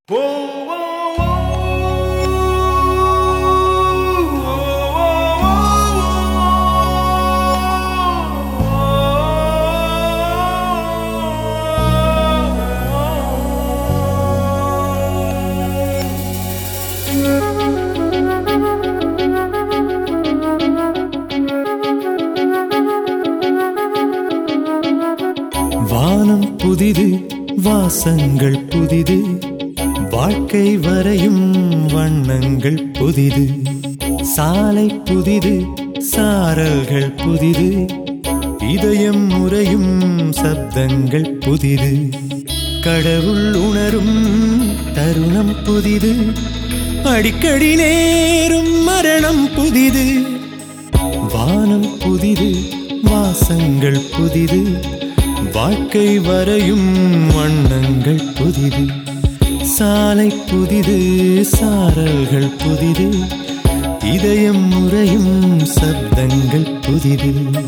வானம் புதிது, வாசங்கள் புதிது, வாழ்க்கை வரையும் வண்ணங்கள் புதிது. சாலை புதிது, சாரல்கள் புதிது, இதயம் முறையும் சப்தங்கள் புதிது. கடவுள் உணரும் தருணம் புதிது, அடிக்கடி நேரும் மரணம் புதிது. வானம் புதிது, வாசங்கள் புதிது, வாழ்க்கை வரையும் வண்ணங்கள் புதிது. சாலை புதிது, சாரல்கள் புதிது, இதயம் முறையும் சப்தங்கள் புதிது.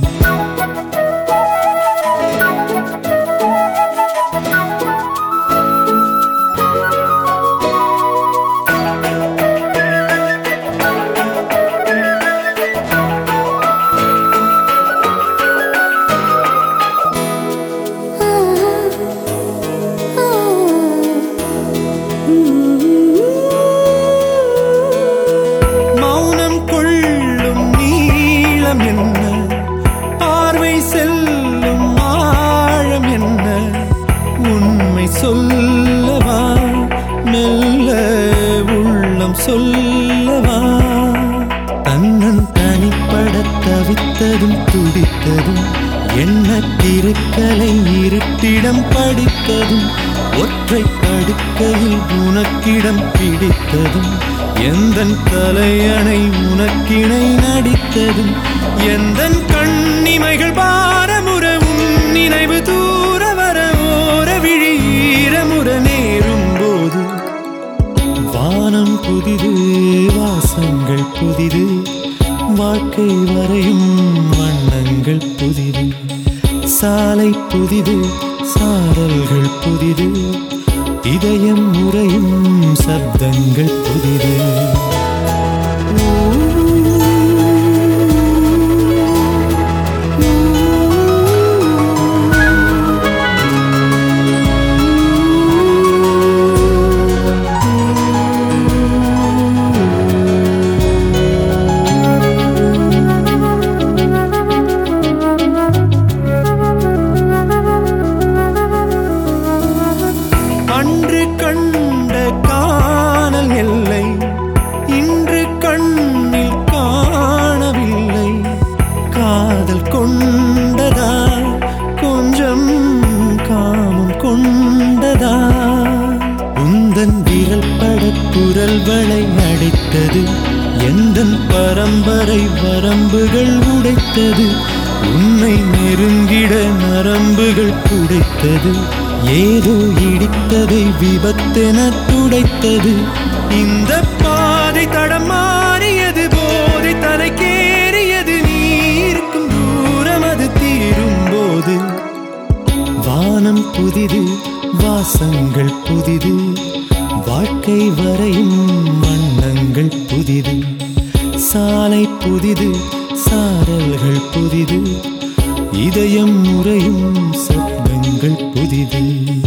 சொல்லவா மெல்ல உள்ளம் சொல்லவா, தன்னன் தனிப்பட தவித்ததும் துடித்ததும், என்ன திருக்கலை இருட்டிடம் படித்ததும், ஒற்றை படுக்கையில் உனக்கிடம் பிடித்ததும், எந்தன் தலையணை உனக்கிணை நடித்ததும், எந்தன் கண்ணிமைகள் பாரமுறவும் நினைவு தூர வர ஓர விழி ஈரமுற நேரும் போது. வானம் புதிது, வாசங்கள் புதிது, வாழ்க்கை வரையும் வண்ணங்கள் புதிது. சாலை புதிது, சாரல்கள் புதிது, இதயம் முறையும் சப்தங்கள் புதிது. அன்று கண்ட காணல் எல்லை இன்று கண்ணில் காணவில்லை. காதல் கொண்டதா கொஞ்சம் காமம் கொண்டதா, உந்தன் விரல் பட குரல் வளை அடைத்தது, எந்தன் பரம்பரை வரம்புகள் உடைத்தது, உன்னை நெருங்கிட நரம்புகள் துடைத்தது, ஏதோ இடித்ததை விபத்தென துடைத்தது. இந்த பாதை தடம் மாறியது, போதை தலைக்கேறியது, நீ இருக்கும் தூரம் அது தீரும் போது. வானம் புதிது, வாசங்கள் புதிது, வாழ்க்கை வரையும் வண்ணங்கள் புதிது. சாலை புதிது, சாரல்கள் புதிது, இதயம் முறையும் சப்தங்கள் புதிது.